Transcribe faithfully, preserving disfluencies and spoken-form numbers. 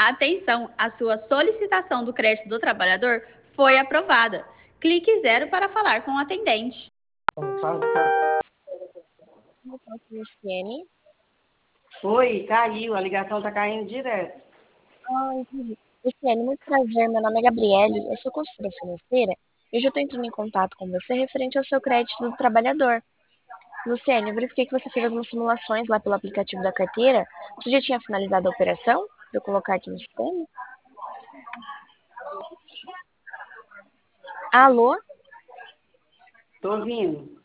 Atenção, a sua solicitação do crédito do trabalhador foi aprovada. Clique zero para falar com o atendente. Luciene. Oi, caiu, a ligação tá caindo direto. Ah, entendi. Luciene, muito prazer, meu nome é Gabriele, eu sou consultora financeira e hoje eu estou entrando em contato com você referente ao seu crédito do trabalhador. Luciene, eu verifiquei que você fez algumas simulações lá pelo aplicativo da carteira. Você já tinha finalizado a operação? Para eu colocar aqui no sistema? Alô? Tô ouvindo.